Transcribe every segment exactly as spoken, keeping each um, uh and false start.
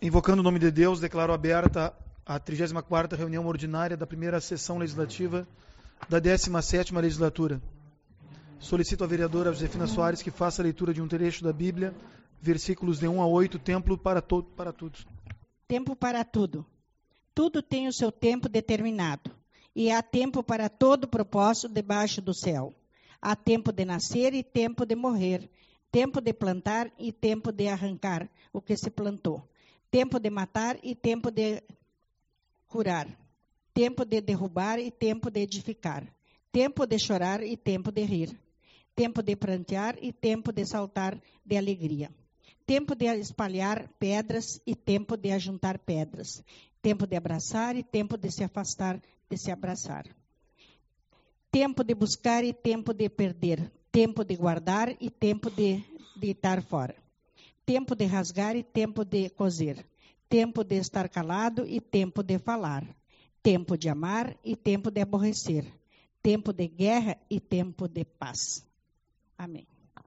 Invocando o nome de Deus, declaro aberta a trigésima quarta reunião ordinária da primeira sessão legislativa da décima sétima legislatura. Solicito à vereadora Josefina Soares que faça a leitura de um trecho da Bíblia, versículos de um a oito, Tempo para, to- para todos. Tempo para tudo. Tudo tem o seu tempo determinado, e há tempo para todo propósito debaixo do céu. Há tempo de nascer e tempo de morrer, tempo de plantar e tempo de arrancar o que se plantou. Tempo de matar e tempo de curar. Tempo de derrubar e tempo de edificar. Tempo de chorar e tempo de rir. Tempo de prantear e tempo de saltar de alegria. Tempo de espalhar pedras e tempo de ajuntar pedras. Tempo de abraçar e tempo de se afastar de se abraçar. Tempo de buscar e tempo de perder. Tempo de guardar e tempo de deitar fora. Tempo de rasgar e tempo de coser. Tempo de estar calado e tempo de falar. Tempo de amar e tempo de aborrecer. Tempo de guerra e tempo de paz. Amém.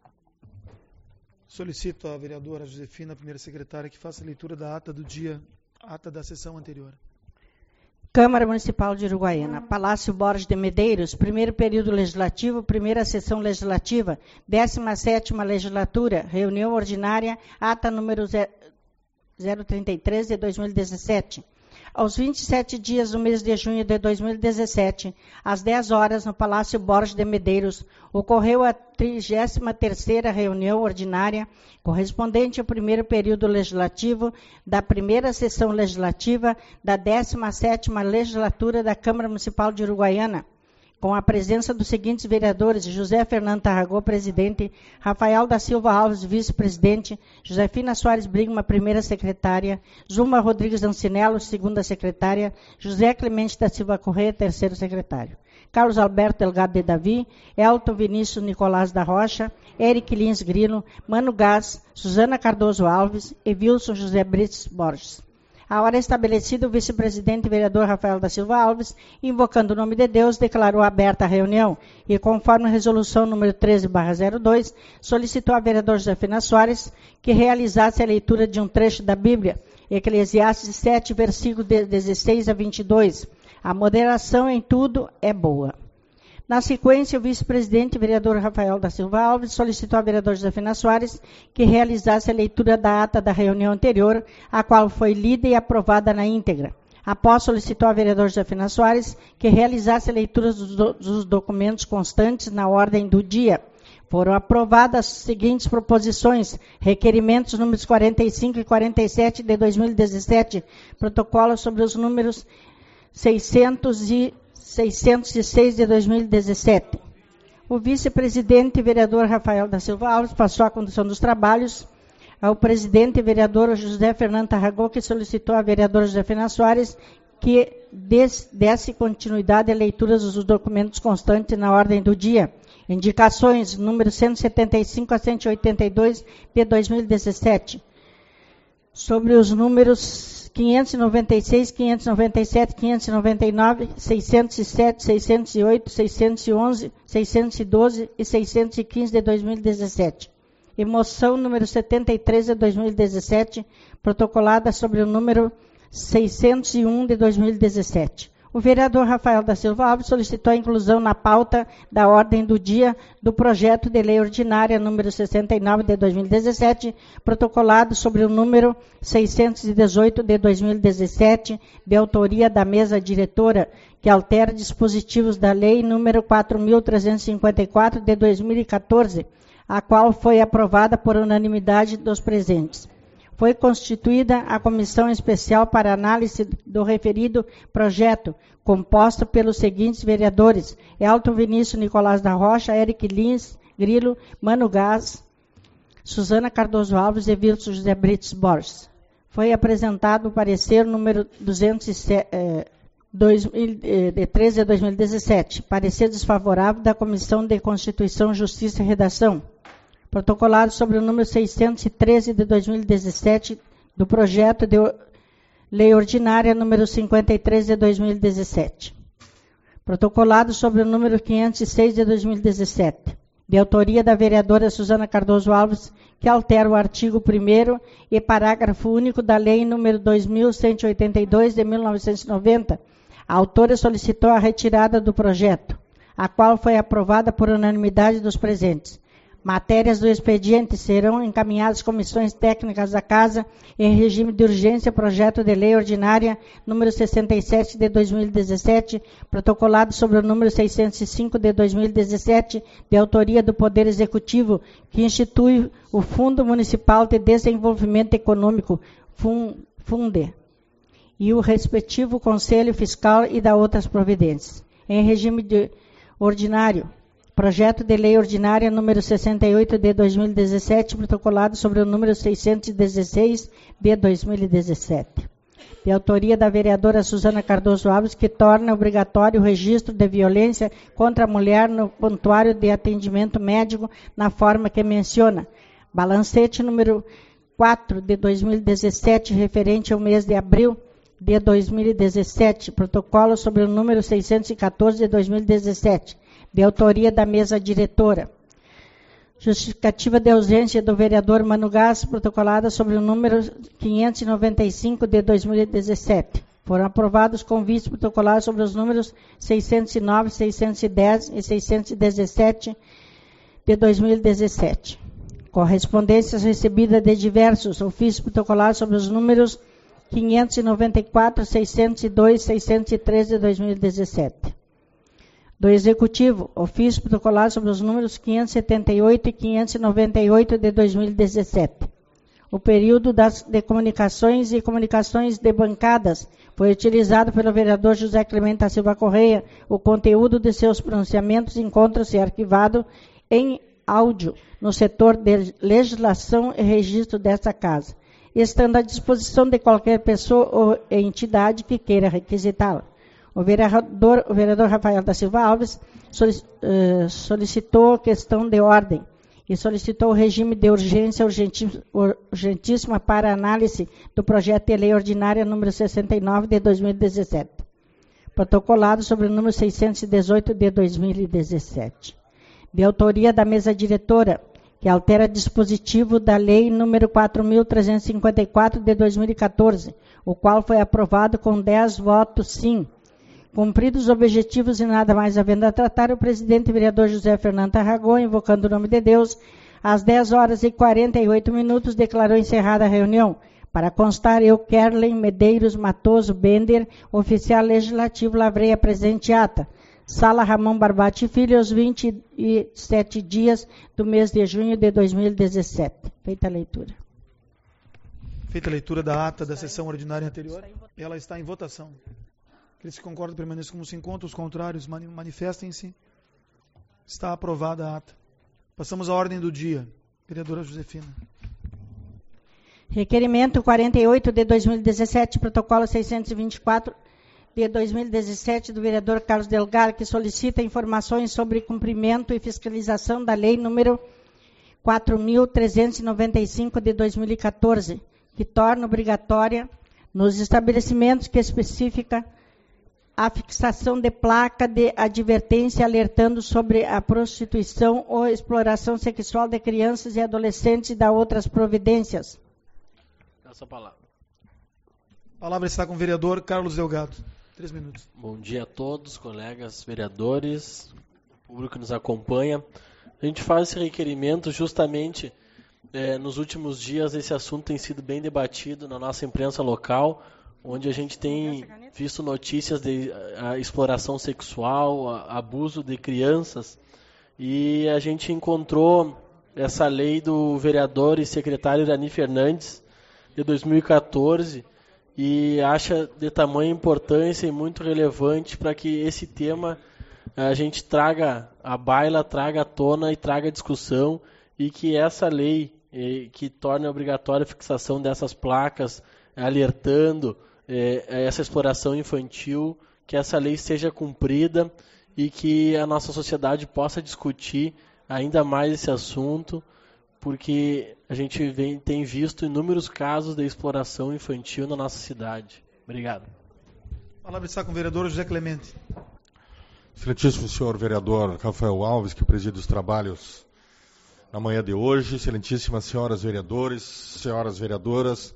Solicito à vereadora Josefina, primeira secretária, que faça a leitura da ata do dia, ata da sessão anterior. Câmara Municipal de Uruguaiana, Palácio Borges de Medeiros, primeiro período legislativo, primeira sessão legislativa, décima sétima legislatura, reunião ordinária, ata número zero trinta e três de dois mil e dezessete. Aos vinte e sete dias do mês de junho de dois mil e dezessete, às dez horas, no Palácio Borges de Medeiros, ocorreu a trigésima terceira reunião ordinária, correspondente ao primeiro período legislativo da primeira sessão legislativa da décima sétima legislatura da Câmara Municipal de Uruguaiana, com a presença dos seguintes vereadores: José Fernando Tarragó, presidente; Rafael da Silva Alves, vice-presidente; Josefina Soares Brigma, primeira secretária; Zuma Rodrigues Ancinello, segunda secretária; José Clemente da Silva Corrêa, terceiro secretário; Carlos Alberto Delgado de Davi; Elton Vinícius Nicolás da Rocha; Eric Lins Grilo; Mano Gás; Suzana Cardoso Alves e Wilson José Brites Borges. A hora estabelecida, o vice-presidente vereador Rafael da Silva Alves, invocando o nome de Deus, declarou aberta a reunião e, conforme a resolução número treze barra zero dois, solicitou à vereadora Josefina Soares que realizasse a leitura de um trecho da Bíblia, Eclesiastes sete, versículos de dezesseis a vinte e dois. A moderação em tudo é boa. Na sequência, o vice-presidente vereador Rafael da Silva Alves solicitou à vereadora Josefina Soares que realizasse a leitura da ata da reunião anterior, a qual foi lida e aprovada na íntegra. Após, solicitou à vereadora Josefina Soares que realizasse a leitura dos, do, dos documentos constantes na ordem do dia. Foram aprovadas as seguintes proposições: requerimentos números quarenta e cinco e quarenta e sete de dois mil e dezessete, protocolo sobre os números seiscentos e seiscentos e seis de dois mil e dezessete. O vice-presidente vereador Rafael da Silva Alves passou a condução dos trabalhos ao presidente vereador José Fernando Tarragó, que solicitou à vereadora Josefina Soares que des, desse continuidade à leitura dos documentos constantes na ordem do dia. Indicações número cento e setenta e cinco a cento e oitenta e dois de dois mil e dezessete. Sobre os números quinhentos e noventa e seis, quinhentos e noventa e sete, quinhentos e noventa e nove, seiscentos e sete, seiscentos e oito, seiscentos e onze, seiscentos e doze e seiscentos e quinze de dois mil e dezessete. E moção número setenta e três de dois mil e dezessete, protocolada sobre o número seiscentos e um de dois mil e dezessete. O vereador Rafael da Silva Alves solicitou a inclusão na pauta da ordem do dia do projeto de lei ordinária número sessenta e nove de dois mil e dezessete, protocolado sobre o número seiscentos e dezoito de dois mil e dezessete, de autoria da mesa diretora, que altera dispositivos da lei número quatro mil trezentos e cinquenta e quatro de dois mil e quatorze, a qual foi aprovada por unanimidade dos presentes. Foi constituída a comissão especial para análise do referido projeto, composta pelos seguintes vereadores: Elton Vinícius Nicolás da Rocha, Eric Lins Grilo, Mano Gás, Suzana Cardoso Alves e Wilson José Brites Borges. Foi apresentado o parecer número duzentos e sete, eh, dois mil, eh, de treze de dois mil e dezessete, parecer desfavorável da Comissão de Constituição, Justiça e Redação, protocolado sobre o número seiscentos e treze de dois mil e dezessete do projeto de lei ordinária número cinquenta e três de dois mil e dezessete. Protocolado sobre o número quinhentos e seis de dois mil e dezessete. de autoria da vereadora Suzana Cardoso Alves, que altera o artigo primeiro e parágrafo único da Lei número dois mil cento e oitenta e dois, de mil novecentos e noventa. A autora solicitou a retirada do projeto, a qual foi aprovada por unanimidade dos presentes. Matérias do expediente serão encaminhadas às comissões técnicas da Casa em regime de urgência, projeto de lei ordinária número sessenta e sete de dois mil e dezessete, protocolado sobre o número seiscentos e cinco de dois mil e dezessete, de autoria do Poder Executivo, que institui o Fundo Municipal de Desenvolvimento Econômico, FUNDE, e o respectivo Conselho Fiscal e da outras providências. Em regime de ordinário, projeto de lei ordinária número sessenta e oito de dois mil e dezessete, protocolado sobre o número seiscentos e dezesseis de dois mil e dezessete. De autoria da vereadora Suzana Cardoso Alves, que torna obrigatório o registro de violência contra a mulher no prontuário de atendimento médico na forma que menciona. Balancete número quatro de dois mil e dezessete, referente ao mês de abril de dois mil e dezessete, protocolo sobre o número seiscentos e catorze de dois mil e dezessete. De autoria da mesa diretora. Justificativa de ausência do vereador Mano Gás, protocolada sobre o número quinhentos e noventa e cinco de dois mil e dezessete. Foram aprovados convites protocolados sobre os números seiscentos e nove, seiscentos e dez e seiscentos e dezessete de dois mil e dezessete. Correspondências recebidas de diversos ofícios protocolados sobre os números quinhentos e noventa e quatro, seiscentos e dois, seiscentos e treze de dois mil e dezessete. Do Executivo, ofício protocolado sobre os números quinhentos e setenta e oito e quinhentos e noventa e oito de dois mil e dezessete. O período das, de comunicações e comunicações de bancadas foi utilizado pelo vereador José Clemente da Silva Correia. O conteúdo de seus pronunciamentos encontra-se arquivado em áudio no setor de legislação e registro desta Casa, estando à disposição de qualquer pessoa ou entidade que queira requisitá-la. O vereador, o vereador Rafael da Silva Alves solicitou questão de ordem e solicitou o regime de urgência urgentíssima para análise do projeto de lei ordinária número sessenta e nove de dois mil e dezessete, protocolado sobre o número seiscentos e dezoito de dois mil e dezessete. De autoria da mesa diretora, que altera dispositivo da lei número quatro mil trezentos e cinquenta e quatro de dois mil e catorze, o qual foi aprovado com dez votos sim. Cumpridos os objetivos e nada mais havendo a tratar, o presidente vereador José Fernando Tarragão, invocando o nome de Deus, às dez horas e quarenta e oito minutos, declarou encerrada a reunião. Para constar, eu, Kerlen Medeiros Matoso Bender, oficial legislativo, lavrei a presente ata. Sala Ramon Barbati Filho, aos vinte e sete dias do mês de junho de dois mil e dezessete. Feita a leitura. Feita a leitura da ata da sessão ordinária anterior, ela está em votação. Aqueles que concordam permaneçam como se encontram, os contrários manifestem-se. Está aprovada a ata. Passamos à ordem do dia. Vereadora Josefina. Requerimento quarenta e oito de dois mil e dezessete, protocolo seiscentos e vinte e quatro de dois mil e dezessete, do vereador Carlos Delgar, que solicita informações sobre cumprimento e fiscalização da lei número quatro mil trezentos e noventa e cinco de dois mil e catorze, que torna obrigatória nos estabelecimentos que especifica a fixação de placa de advertência alertando sobre a prostituição ou exploração sexual de crianças e adolescentes e da outras providências. Passa a palavra. A palavra está com o vereador Carlos Delgado. Três minutos. Bom dia a todos, colegas vereadores, público que nos acompanha. A gente faz esse requerimento justamente eh, nos últimos dias. Esse assunto tem sido bem debatido na nossa imprensa local, onde a gente tem visto notícias de a, exploração sexual, a, abuso de crianças, e a gente encontrou essa lei do vereador e secretário Irani Fernandes, de dois mil e catorze, e acha de tamanha importância e muito relevante para que esse tema a gente traga à baila, traga à tona e traga à discussão, e que essa lei eh, que torna obrigatória a fixação dessas placas, alertando eh, essa exploração infantil, que essa lei seja cumprida e que a nossa sociedade possa discutir ainda mais esse assunto, porque a gente vem, tem visto inúmeros casos de exploração infantil na nossa cidade. Obrigado. A palavra está com o vereador José Clemente. Excelentíssimo senhor vereador Rafael Alves, que preside os trabalhos na manhã de hoje, excelentíssimas senhoras vereadores, senhoras vereadoras,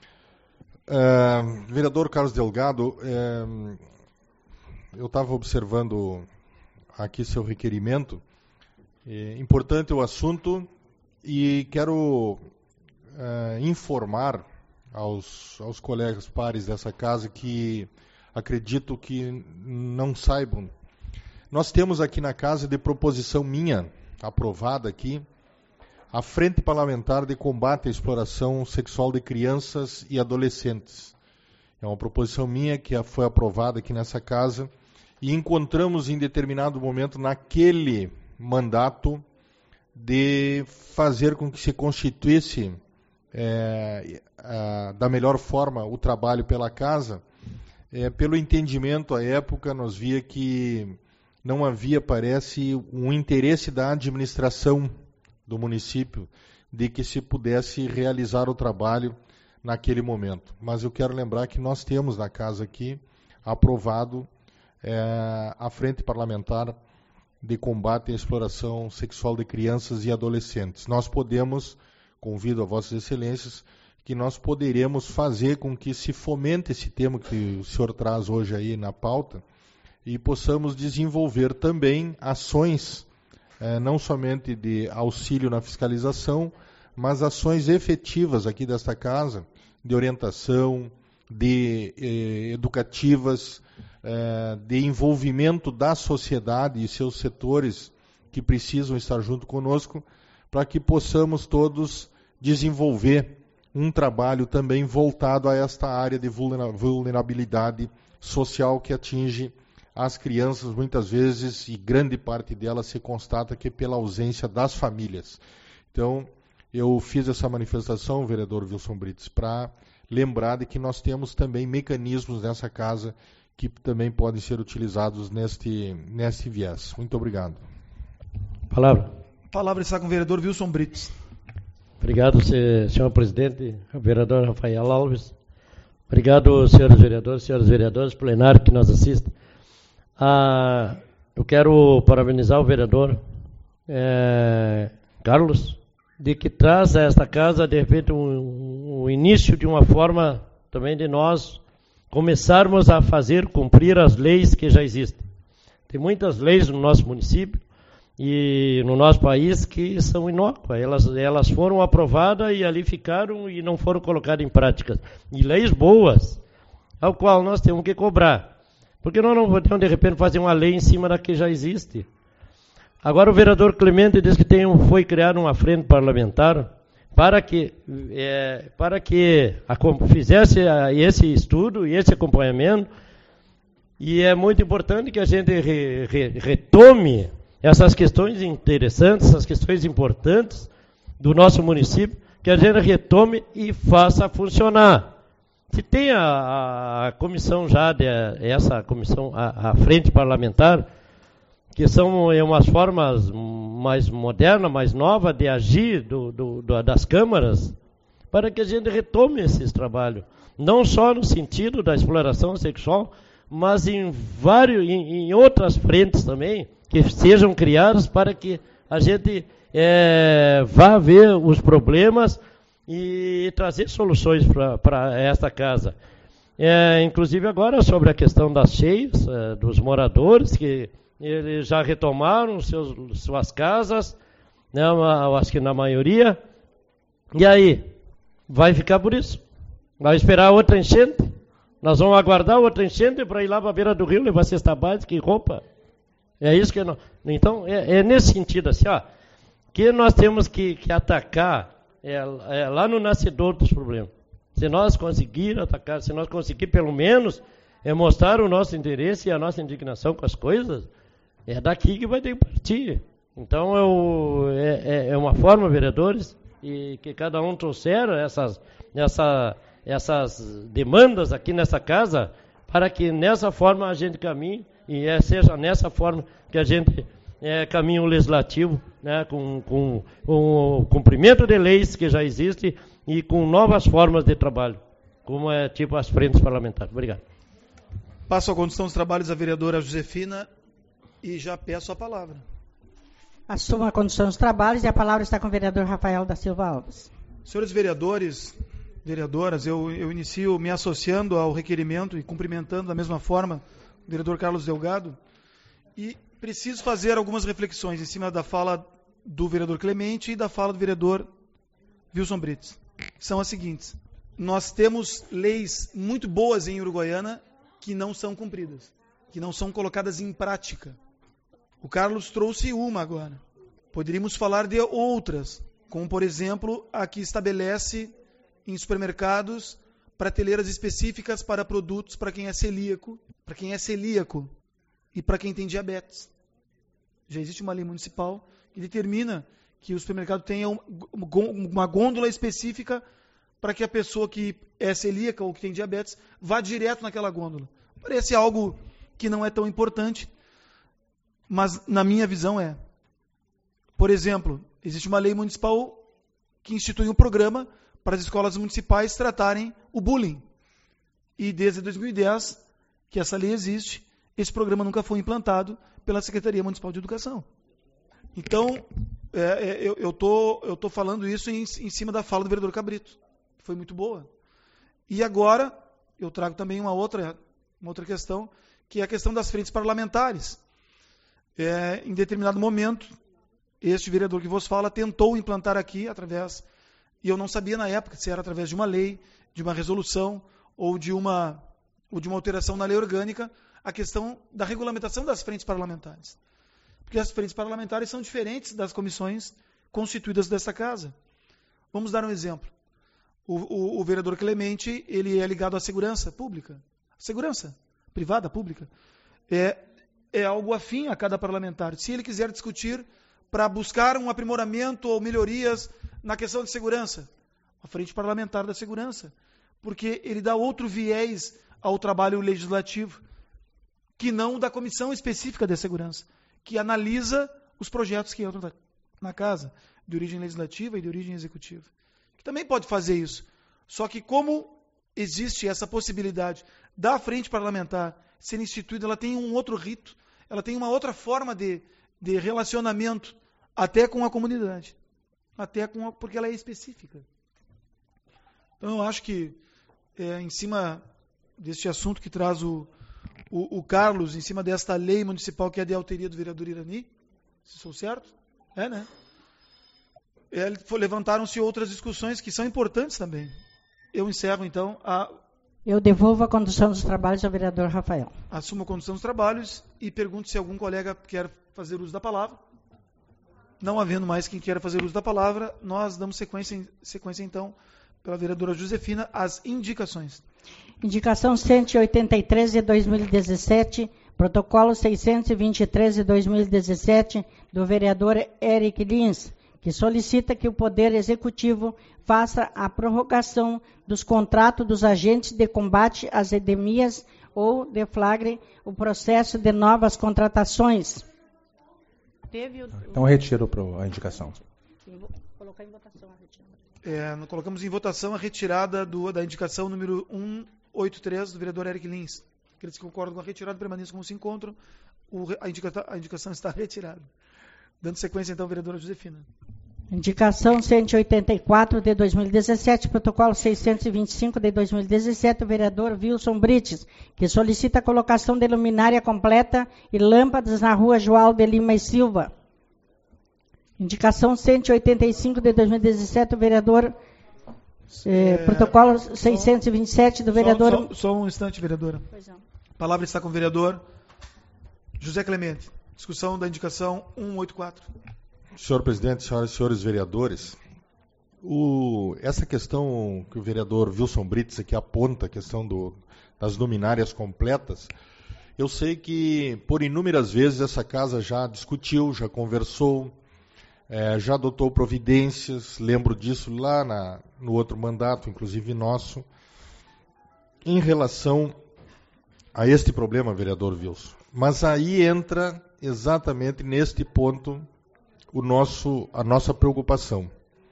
uh, vereador Carlos Delgado, uh, eu estava observando aqui seu requerimento, é importante o assunto e quero uh, informar aos, aos colegas pares dessa casa que acredito que não saibam. Nós temos aqui na casa, de proposição minha, aprovada aqui, a Frente Parlamentar de Combate à Exploração Sexual de Crianças e Adolescentes. É uma proposição minha que foi aprovada aqui nessa casa e encontramos em determinado momento naquele mandato de fazer com que se constituísse é, a, da melhor forma o trabalho pela casa. É, pelo entendimento à época, nós via que não havia, parece, um interesse da administração do município de que se pudesse realizar o trabalho naquele momento. Mas eu quero lembrar que nós temos na casa aqui aprovado é, a Frente Parlamentar de Combate à Exploração Sexual de Crianças e Adolescentes. Nós podemos, convido a Vossas Excelências, que nós poderemos fazer com que se fomente esse tema que o senhor traz hoje aí na pauta, e possamos desenvolver também ações, eh, não somente de auxílio na fiscalização, mas ações efetivas aqui desta casa, de orientação, de eh, educativas, eh, de envolvimento da sociedade e seus setores que precisam estar junto conosco, para que possamos todos desenvolver um trabalho também voltado a esta área de vulnerabilidade social que atinge as crianças, muitas vezes, e grande parte delas se constata que é pela ausência das famílias. Então, eu fiz essa manifestação, vereador Wilson Brites, para lembrar de que nós temos também mecanismos nessa casa que também podem ser utilizados neste, neste viés. Muito obrigado. Palavra. A palavra está com o vereador Wilson Brites. Obrigado, senhor presidente, vereador Rafael Alves. Obrigado, senhores vereadores, senhoras vereadoras, plenário que nos assistem. Ah, eu quero parabenizar o vereador é, Carlos, de que traz a esta casa, de repente, um, um início de uma forma também de nós começarmos a fazer cumprir as leis que já existem. Tem muitas leis no nosso município e no nosso país que são inócuas. Elas, elas foram aprovadas e ali ficaram e não foram colocadas em prática. E leis boas, ao qual nós temos que cobrar. Porque nós não podemos, de repente, fazer uma lei em cima da que já existe. Agora o vereador Clemente diz que tem um, foi criada uma frente parlamentar para que, é, para que a, fizesse a, esse estudo e esse acompanhamento. E é muito importante que a gente re, re, retome essas questões interessantes, essas questões importantes do nosso município, que a gente retome e faça funcionar. Se tem a, a comissão já, de, essa comissão, a, a frente parlamentar, que são é, umas formas mais modernas, mais novas de agir do, do, do, das câmaras, para que a gente retome esses trabalhos. Não só no sentido da exploração sexual, mas em, vários, em, em outras frentes também, que sejam criadas para que a gente é, vá ver os problemas e trazer soluções para esta casa. É, inclusive agora sobre a questão das cheias, é, dos moradores, que eles já retomaram seus, suas casas, né, eu acho que na maioria. E aí? Vai ficar por isso? Vai esperar outra enchente? Nós vamos aguardar outra enchente para ir lá para a beira do rio levar cesta básica e roupa? É isso que nós... Então, é, é nesse sentido assim, ó, que nós temos que, que atacar é, é, lá no nascedor dos problemas. Se nós conseguir atacar, se nós conseguir pelo menos é, mostrar o nosso interesse e a nossa indignação com as coisas, é daqui que vai ter que partir. Então, eu, é, é uma forma, vereadores, e que cada um trouxer essas, essa, essas demandas aqui nessa casa, para que nessa forma a gente caminhe, e é, seja nessa forma que a gente é, caminhe o legislativo, né, com, com, com o cumprimento de leis que já existem e com novas formas de trabalho, como é tipo as frentes parlamentares. Obrigado. Passo a condução dos trabalhos da vereadora Josefina e já peço a palavra. Assuma a condução dos trabalhos e a palavra está com o vereador Rafael da Silva Alves. Senhores vereadores, vereadoras, eu, eu inicio me associando ao requerimento e cumprimentando da mesma forma o vereador Carlos Delgado, e preciso fazer algumas reflexões em cima da fala do vereador Clemente e da fala do vereador Wilson Brites. São as seguintes: nós temos leis muito boas em Uruguaiana que não são cumpridas, que não são colocadas em prática. O Carlos trouxe uma agora. Poderíamos falar de outras, como, por exemplo, a que estabelece em supermercados prateleiras específicas para produtos para quem é celíaco, para quem é celíaco e para quem tem diabetes. Já existe uma lei municipal que determina que o supermercado tenha uma gôndola específica para que a pessoa que é celíaca ou que tem diabetes vá direto naquela gôndola. Parece algo que não é tão importante, mas na minha visão é. Por exemplo, existe uma lei municipal que institui um programa para as escolas municipais tratarem o bullying. E desde dois mil e dez que essa lei existe, esse programa nunca foi implantado pela Secretaria Municipal de Educação. Então, é, é, eu estou eu tô falando isso em, em cima da fala do vereador Cabrito, que foi muito boa. E agora, eu trago também uma outra, uma outra questão, que é a questão das frentes parlamentares. É, em determinado momento, este vereador que vos fala tentou implantar aqui, através, e eu não sabia na época se era através de uma lei, de uma resolução, ou de uma, ou de uma alteração na lei orgânica, a questão da regulamentação das frentes parlamentares. Porque as frentes parlamentares são diferentes das comissões constituídas desta casa. Vamos dar um exemplo. O, o, o vereador Clemente, ele é ligado à segurança pública. Segurança privada, pública. É, é algo afim a cada parlamentar. Se ele quiser discutir para buscar um aprimoramento ou melhorias na questão de segurança, a frente parlamentar da segurança, porque ele dá outro viés ao trabalho legislativo, que não da comissão específica de segurança, que analisa os projetos que entram na casa, de origem legislativa e de origem executiva. Que também pode fazer isso. Só que como existe essa possibilidade da frente parlamentar ser instituída, ela tem um outro rito, ela tem uma outra forma de, de relacionamento, até com a comunidade. Até com a, porque ela é específica. Então eu acho que, é, em cima deste assunto que traz o O, o Carlos, em cima desta lei municipal que é de autoria do vereador Irani, se sou certo? É, né? É, levantaram-se outras discussões que são importantes também. Eu encerro, então, a... Eu devolvo a condução dos trabalhos ao vereador Rafael. Assumo a condução dos trabalhos e pergunto se algum colega quer fazer uso da palavra. Não havendo mais quem queira fazer uso da palavra, nós damos sequência, sequência então, pela vereadora Josefina, às indicações. Indicação cento e oitenta e três de dois mil e dezessete, protocolo seiscentos e vinte e três de dois mil e dezessete, do vereador Eric Lins, que solicita que o Poder Executivo faça a prorrogação dos contratos dos agentes de combate às epidemias ou deflagre o processo de novas contratações. Teve o... Então, retiro a indicação. Vou colocar em votação a retirada. É, nós colocamos em votação a retirada do, da indicação número cento e oitenta e três do vereador Eric Lins. Aqueles que concordam com a retirada permaneçam como se encontram. O, a, indica, a indicação está retirada. Dando sequência, então, vereadora Josefina. Indicação cento e oitenta e quatro de dois mil e dezessete, protocolo seiscentos e vinte e cinco de dois mil e dezessete, o vereador Wilson Brites, que solicita a colocação de luminária completa e lâmpadas na rua João de Lima e Silva. Indicação cento e oitenta e cinco de dois mil e dezessete, o vereador... É, é, protocolo seiscentos e vinte e sete do vereador... Só, só, só um instante, vereadora. Pois não. A palavra está com o vereador José Clemente. Discussão da indicação cento e oitenta e quatro. Senhor presidente, senhoras e senhores vereadores, o, essa questão que o vereador Wilson Brites aqui aponta, a questão do, das luminárias completas, eu sei que por inúmeras vezes essa casa já discutiu, já conversou, é, já adotou providências, lembro disso lá na, no outro mandato, inclusive nosso, em relação a este problema, vereador Wilson. Mas aí entra exatamente neste ponto o nosso, a nossa preocupação.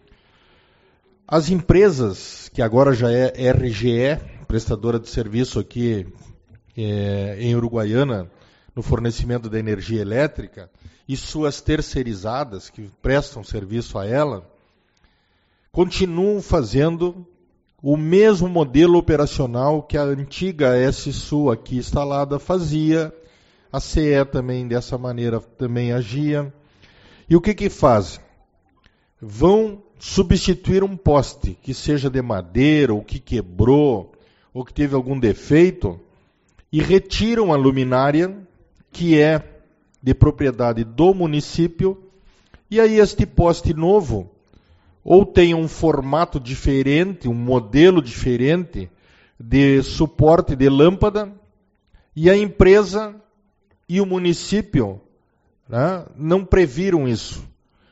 As empresas, que agora já é R G E, prestadora de serviço aqui é, em Uruguaiana, no fornecimento da energia elétrica e suas terceirizadas, que prestam serviço a ela, continuam fazendo o mesmo modelo operacional que a antiga S-Sul aqui instalada fazia, a C E também dessa maneira também agia. E o que que fazem? Vão substituir um poste que seja de madeira, ou que quebrou, ou que teve algum defeito, e retiram a luminária, que é de propriedade do município, e aí este poste novo ou tem um formato diferente, um modelo diferente de suporte de lâmpada, e a empresa e o município, né, não previram isso.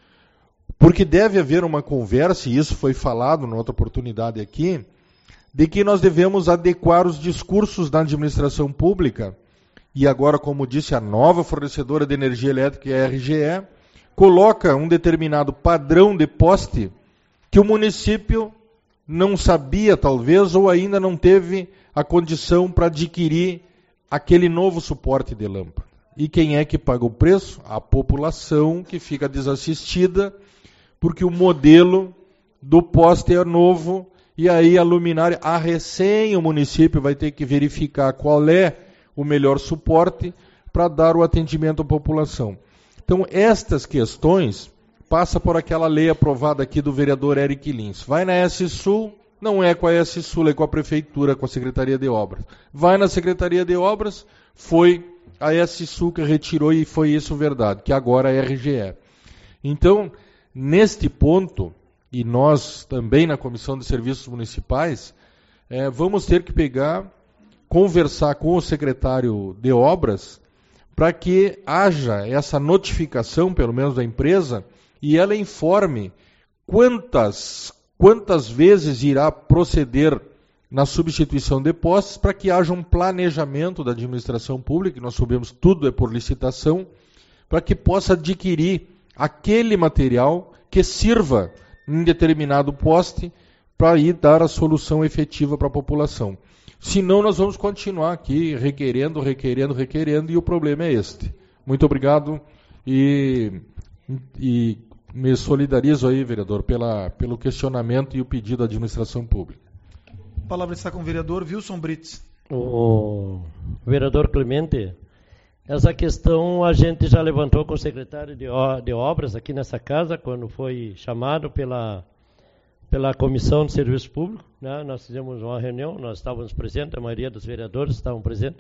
Porque deve haver uma conversa, e isso foi falado em outra oportunidade aqui, de que nós devemos adequar os discursos da administração pública, e agora, como disse, a nova fornecedora de energia elétrica, a R G E, coloca um determinado padrão de poste que o município não sabia, talvez, ou ainda não teve a condição para adquirir aquele novo suporte de lâmpada. E quem é que paga o preço? A população, que fica desassistida, porque o modelo do poste é novo, e aí a luminária, a recém o município vai ter que verificar qual é o melhor suporte para dar o atendimento à população. Então, estas questões passam por aquela lei aprovada aqui do vereador Eric Lins. Vai na S-Sul, não é com a S-Sul, é com a Prefeitura, com a Secretaria de Obras. Vai na Secretaria de Obras, foi a S-Sul que retirou, e foi isso verdade, que agora é a R G E. Então, neste ponto, e nós também na Comissão de Serviços Municipais, é, vamos ter que pegar, conversar com o secretário de Obras, para que haja essa notificação, pelo menos da empresa, e ela informe quantas, quantas vezes irá proceder na substituição de postes, para que haja um planejamento da administração pública, que nós sabemos tudo é por licitação, para que possa adquirir aquele material que sirva em determinado poste para ir dar a solução efetiva para a população. Senão nós vamos continuar aqui requerendo, requerendo, requerendo, e o problema é este. Muito obrigado e, e me solidarizo aí, vereador, pela, pelo questionamento e o pedido da administração pública. A palavra está com o vereador Wilson Brits. O vereador Clemente, essa questão a gente já levantou com o secretário de, de Obras aqui nessa casa, quando foi chamado pela, pela Comissão de Serviço Público, né? Nós fizemos uma reunião, nós estávamos presentes, a maioria dos vereadores estavam presentes,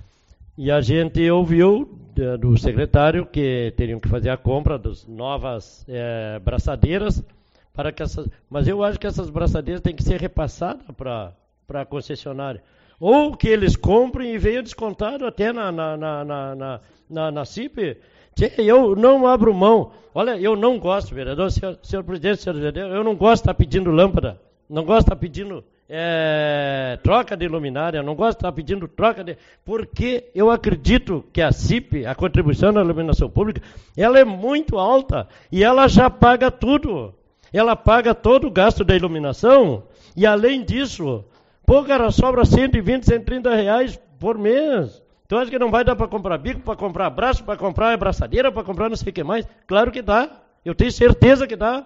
e a gente ouviu de, do secretário que teriam que fazer a compra das novas é, braçadeiras, para que essas, mas eu acho que essas braçadeiras têm que ser repassadas para a concessionária. Ou que eles comprem e venham descontado até na, na, na, na, na, na, na C I P. Eu não abro mão. Olha, eu não gosto, vereador, senhor, senhor presidente, senhor vereador, eu não gosto de estar pedindo lâmpada, não gosto de estar pedindo é, troca de luminária, não gosto de estar pedindo troca de... Porque eu acredito que a C I P, a contribuição na iluminação pública, ela é muito alta e ela já paga tudo. Ela paga todo o gasto da iluminação e, além disso... Pô, cara, sobra cento e vinte, cento e trinta reais por mês. Então acho que não vai dar para comprar bico, para comprar braço, para comprar abraçadeira, para comprar não sei o que mais. Claro que dá. Eu tenho certeza que dá.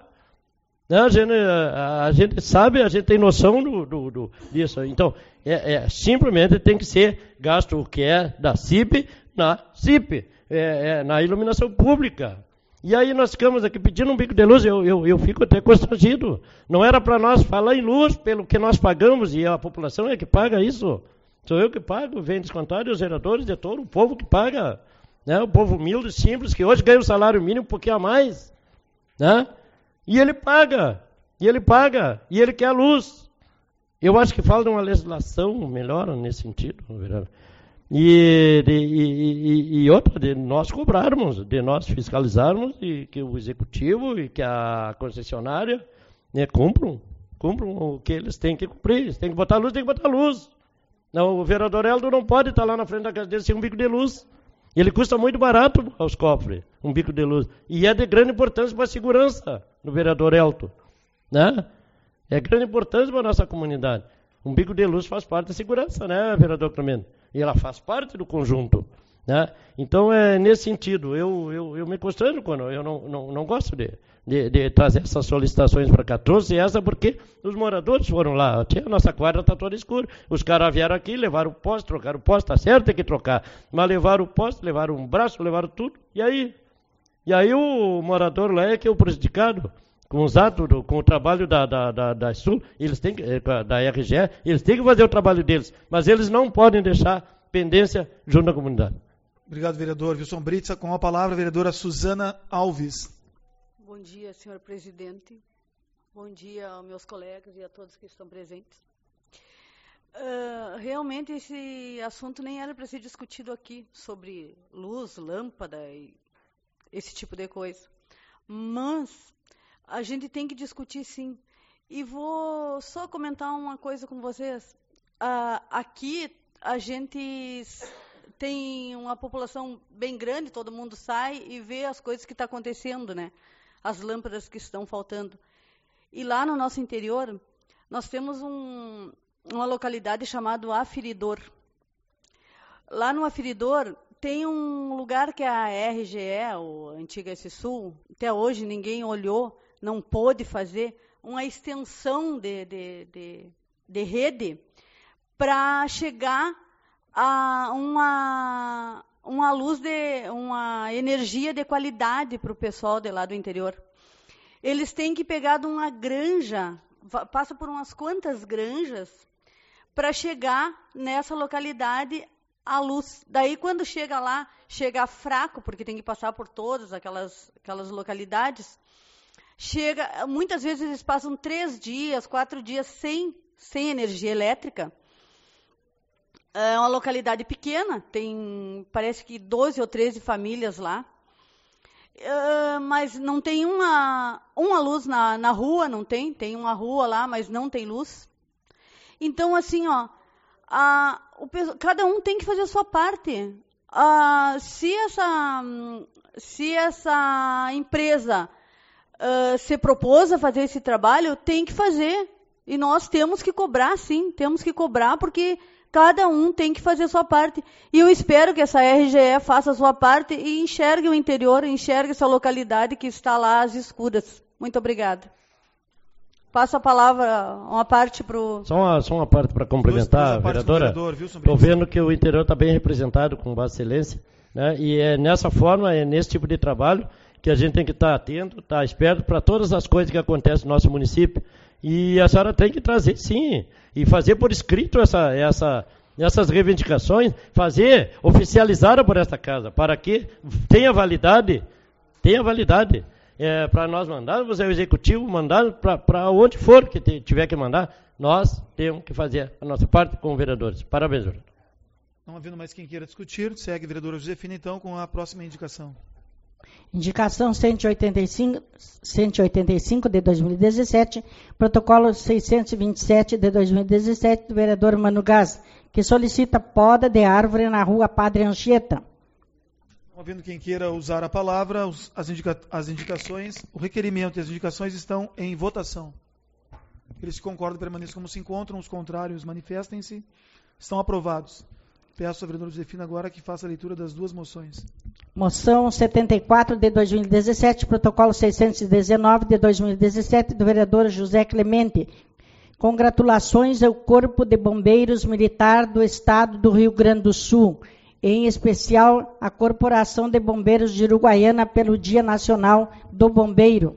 A gente, a, a gente sabe, a gente tem noção do, do, do, disso. Então, é, é, simplesmente tem que ser gasto o que é da C I P na C I P, é, é, na iluminação pública. E aí nós ficamos aqui pedindo um bico de luz, eu, eu, eu fico até constrangido. Não era para nós falar em luz pelo que nós pagamos, e a população é que paga isso. Sou eu que pago, vem descontado, e os vereadores de todo o povo que paga. Né? O povo humilde, simples, que hoje ganha o salário mínimo um pouquinho a mais. Né? E ele paga, e ele paga, e ele quer a luz. Eu acho que falta uma legislação melhor nesse sentido, vereador. E, de, e, e, e outra, de nós cobrarmos, de nós fiscalizarmos, e que o executivo e que a concessionária, né, cumpram, cumpram o que eles têm que cumprir. Eles têm que botar luz, tem que botar luz. Não, o vereador Helder não pode estar lá na frente da casa dele sem um bico de luz. Ele custa muito barato aos cofres, um bico de luz. E é de grande importância para a segurança do vereador Helder. Né? É de grande importância para a nossa comunidade. Um bico de luz faz parte da segurança, né, vereador Clemente? E ela faz parte do conjunto. Né? Então, é nesse sentido, eu, eu, eu me constranjo quando eu não, não, não gosto de, de, de trazer essas solicitações para cá. Trouxe essa porque os moradores foram lá. A nossa quadra está toda escura. Os caras vieram aqui, levaram o poste, trocaram o poste, está certo, tem que trocar. Mas levaram o poste, levaram um braço, levaram tudo. E aí? E aí o morador lá é que é o prejudicado. Com os atos, com o trabalho da, da, da, da Sul, eles têm que, da R G E, eles têm que fazer o trabalho deles. Mas eles não podem deixar pendência junto à comunidade. Obrigado, vereador Wilson Britza. Com a palavra, a vereadora Suzana Alves. Bom dia, senhor presidente. Bom dia aos meus colegas e a todos que estão presentes. Uh, realmente, esse assunto nem era para ser discutido aqui, sobre luz, lâmpada e esse tipo de coisa. Mas a gente tem que discutir, sim. E vou só comentar uma coisa com vocês. Uh, aqui, a gente tem uma população bem grande, todo mundo sai e vê as coisas que estão acontecendo, né? As lâmpadas que estão faltando. E lá no nosso interior, nós temos um, uma localidade chamada Aferidor. Lá no Aferidor, tem um lugar que é a R G E, ou antiga S Sul, até hoje ninguém olhou, não pôde fazer, uma extensão de, de, de, de rede para chegar a uma, uma luz, de, uma energia de qualidade para o pessoal de lá do interior. Eles têm que pegar de uma granja, passa por umas quantas granjas, para chegar nessa localidade a luz. Daí, quando chega lá, chega fraco, porque tem que passar por todas aquelas, aquelas localidades. Chega, muitas vezes eles passam três dias, quatro dias sem, sem energia elétrica. É uma localidade pequena, tem, parece que doze ou treze famílias lá. Uh, mas não tem uma, uma luz na, na rua, não tem. Tem uma rua lá, mas não tem luz. Então, assim, ó, a, o, cada um tem que fazer a sua parte. Uh, se, essa, se essa empresa uh, se propôs a fazer esse trabalho, tem que fazer. E nós temos que cobrar, sim, temos que cobrar, porque cada um tem que fazer a sua parte. E eu espero que essa R G E faça a sua parte e enxergue o interior, enxergue essa localidade que está lá às escuras. Muito obrigada. Passo a palavra, uma parte para o... Só uma, só uma parte para complementar, vereadora. Estou vendo que o interior está bem representado com Vossa Excelência, né? E é nessa forma, é nesse tipo de trabalho que a gente tem que estar atento, estar esperto para todas as coisas que acontecem no nosso município. E a senhora tem que trazer, sim, e fazer por escrito essa, essa, essas reivindicações, fazer oficializada por esta casa, para que tenha validade, tenha validade, é, para nós mandarmos ao executivo, mandar para onde for que te, tiver que mandar, nós temos que fazer a nossa parte como vereadores. Parabéns, vereador. Não havendo mais quem queira discutir, segue a vereadora Josefina, então, com a próxima indicação. Indicação cento e oitenta e cinco, cento e oitenta e cinco de dois mil e dezessete, protocolo seiscentos e vinte e sete de dois mil e dezessete do vereador Mano Gás, que solicita poda de árvore na rua Padre Anchieta. Não havendo quem queira usar a palavra, os, as, indica, as indicações, o requerimento e as indicações estão em votação. Aqueles que concordam permaneçam como se encontram, os contrários manifestem-se. Estão aprovados. Peço à vereadora Josefina agora que faça a leitura das duas moções. Moção setenta e quatro de dois mil e dezessete, protocolo seiscentos e dezenove de dois mil e dezessete, do vereador José Clemente. Congratulações ao Corpo de Bombeiros Militar do Estado do Rio Grande do Sul, em especial a Corporação de Bombeiros de Uruguaiana pelo Dia Nacional do Bombeiro.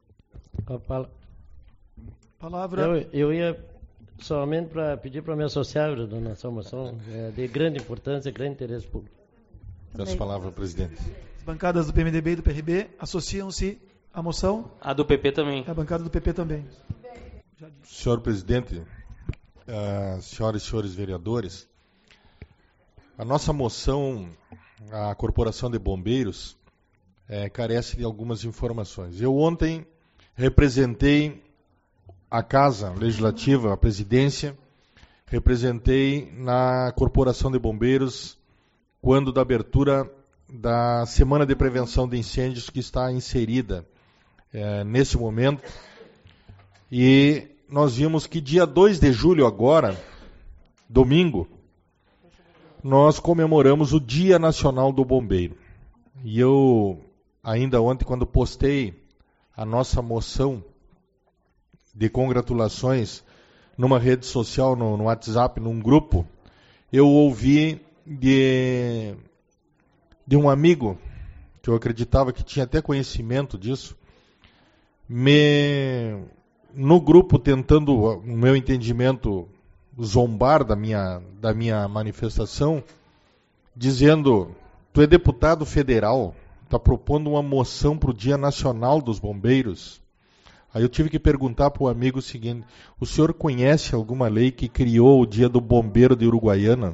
Palavra. Eu, eu ia somente para pedir para me associar, vereador, nessa moção é de grande importância e grande interesse público. Peço a palavra, presidente. As bancadas do P M D B e do P R B associam-se à moção? A do P P também. A bancada do P P também. Senhor presidente, uh, senhoras e senhores vereadores, a nossa moção, a Corporação de Bombeiros, é, carece de algumas informações. Eu ontem representei a Casa Legislativa, a presidência, representei na Corporação de Bombeiros quando da abertura da Semana de Prevenção de Incêndios que está inserida é, nesse momento. E nós vimos que dia dois de julho agora, domingo, nós comemoramos o Dia Nacional do Bombeiro. E eu, ainda ontem, quando postei a nossa moção de congratulações numa rede social, no, no WhatsApp, num grupo, eu ouvi de, de um amigo, que eu acreditava que tinha até conhecimento disso, me, no grupo tentando, no meu entendimento, zombar da minha, da minha manifestação, dizendo, tu é deputado federal, está propondo uma moção para o Dia Nacional dos Bombeiros. Aí eu tive que perguntar para o amigo o seguinte, o senhor conhece alguma lei que criou o Dia do Bombeiro de Uruguaiana?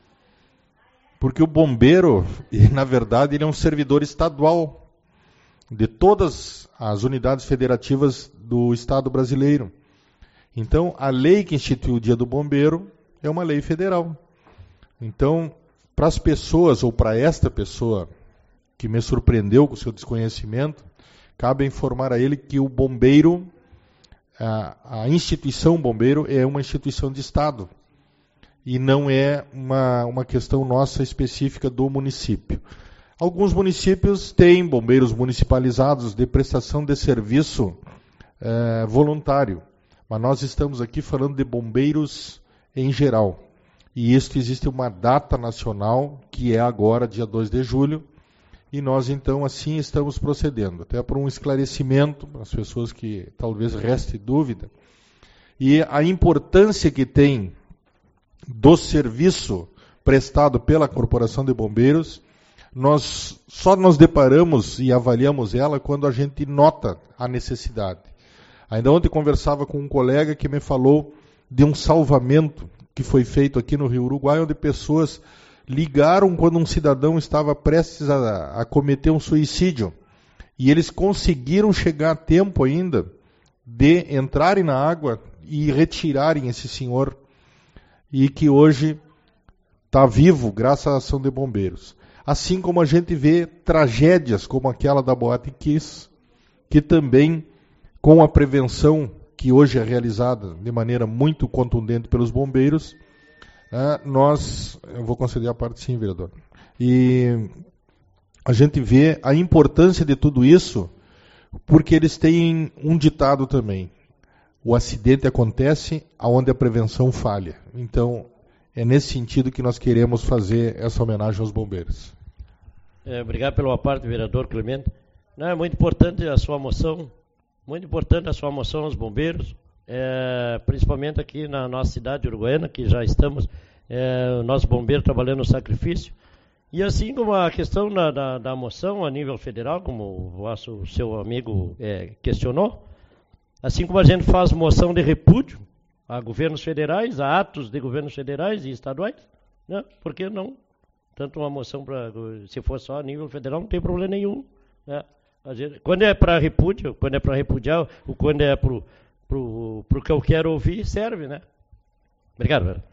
Porque o bombeiro, na verdade, ele é um servidor estadual de todas as unidades federativas do Estado brasileiro. Então, a lei que instituiu o Dia do Bombeiro é uma lei federal. Então, para as pessoas, ou para esta pessoa que me surpreendeu com o seu desconhecimento, cabe informar a ele que o bombeiro, a, a instituição bombeiro é uma instituição de Estado e não é uma, uma questão nossa específica do município. Alguns municípios têm bombeiros municipalizados de prestação de serviço é, voluntário, mas nós estamos aqui falando de bombeiros em geral. E isto existe uma data nacional, que é agora, dia dois de julho, e nós, então, assim estamos procedendo. Até por um esclarecimento, para as pessoas que talvez reste dúvida. E a importância que tem do serviço prestado pela Corporação de Bombeiros, nós só nos deparamos e avaliamos ela quando a gente nota a necessidade. Ainda ontem conversava com um colega que me falou de um salvamento que foi feito aqui no Rio Uruguai, onde pessoas ligaram quando um cidadão estava prestes a, a cometer um suicídio. E eles conseguiram chegar a tempo ainda de entrarem na água e retirarem esse senhor. E que hoje está vivo graças à ação de bombeiros. Assim como a gente vê tragédias como aquela da Boate Kiss, que também, com a prevenção que hoje é realizada de maneira muito contundente pelos bombeiros, né, nós, eu vou conceder a parte sim, vereador, e a gente vê a importância de tudo isso, porque eles têm um ditado também, o acidente acontece onde a prevenção falha. Então, é nesse sentido que nós queremos fazer essa homenagem aos bombeiros. É, obrigado pela parte, vereador Clemente. Não, é muito importante a sua moção, muito importante a sua moção aos bombeiros, é, principalmente aqui na nossa cidade de Uruguaiana, que já estamos, é, o nosso bombeiro trabalhando no sacrifício. E assim como a questão da, da, da moção a nível federal, como o, vosso, o seu amigo é, questionou, assim como a gente faz moção de repúdio a governos federais, a atos de governos federais e estaduais, né? Por que não? Tanto uma moção, pra, se for só a nível federal, não tem problema nenhum. Né? A gente, quando é para repúdio, quando é para repudiar, ou quando é para o que eu quero ouvir, serve, né? Obrigado, velho.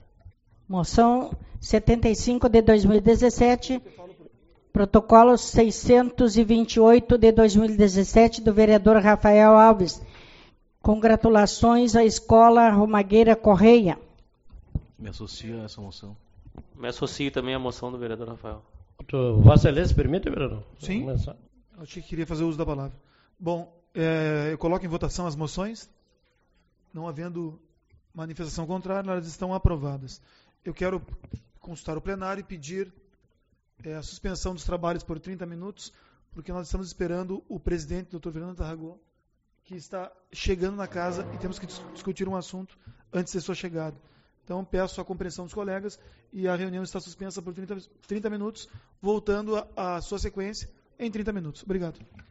Moção setenta e cinco de dois mil e dezessete, protocolo seiscentos e vinte e oito de dois mil e dezessete, do vereador Rafael Alves. Congratulações à Escola Romagueira Correia. Me associo a essa moção. Me associo também à moção do vereador Rafael. Vossa Excelência, permite, vereador? Sim, eu achei que queria fazer uso da palavra. Bom, é, eu coloco em votação as moções. Não havendo manifestação contrária, elas estão aprovadas. Eu quero consultar o plenário e pedir é, a suspensão dos trabalhos por trinta minutos, porque nós estamos esperando o presidente, doutor Fernando Tarragó, que está chegando na casa e temos que discutir um assunto antes de sua chegada. Então, peço a compreensão dos colegas e a reunião está suspensa por trinta, trinta minutos, voltando à sua sequência em trinta minutos. Obrigado.